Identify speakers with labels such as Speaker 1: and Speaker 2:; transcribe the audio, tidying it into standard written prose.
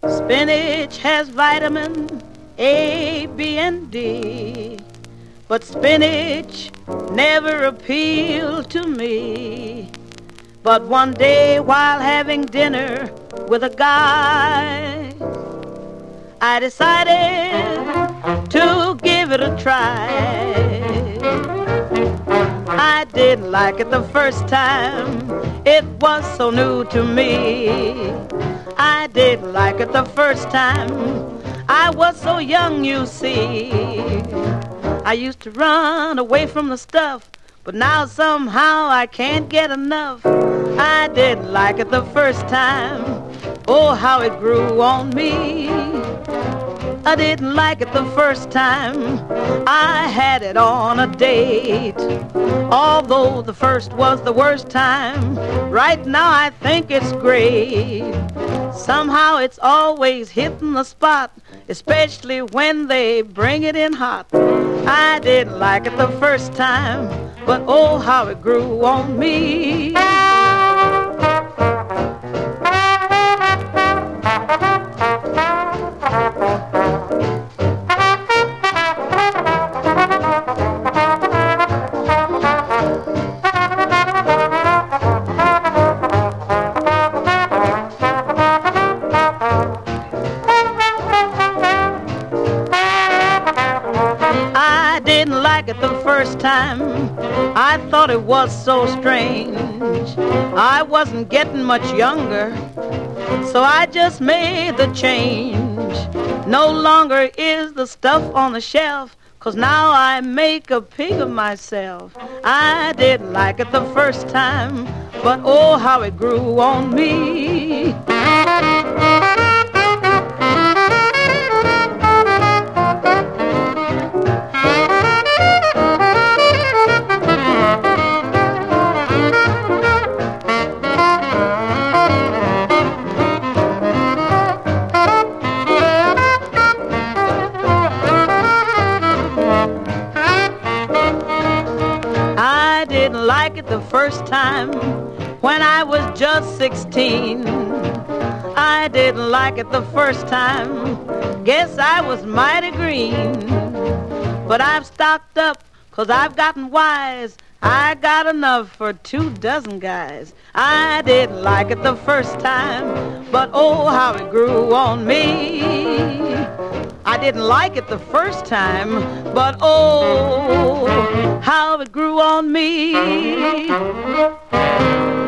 Speaker 1: Spinach has vitamin A, B, and D, but spinach never appealed to me. But one day while having dinner with a guy, I decided to give it a try. I didn't like it the first time, it was so new to me. I didn't like it the first time, I was so young, you see. I used to run away from the stuff, but now somehow I can't get enough. I didn't like it the first time, oh how it grew on me. I didn't like it the first time I had it on a date. Although the first was the worst time, right now I think it's great. Somehow it's always hitting the spot, especially when they bring it in hot. I didn't like it the first time, but oh how it grew on me. I didn't like it the first time, I thought it was so strange. I wasn't getting much younger, so I just made the change. No longer is the stuff on the shelf, 'cause now I make a pig of myself. I didn't like it the first time, but oh how it grew on me. I didn't like it the first time when I was just 16. I didn't like it the first time, guess I was mighty green. But I've stocked up 'cause I've gotten wise, I got enough for 24 guys. I didn't like it the first time, but oh how it grew on me. I didn't like it the first time, but oh how it grew on me.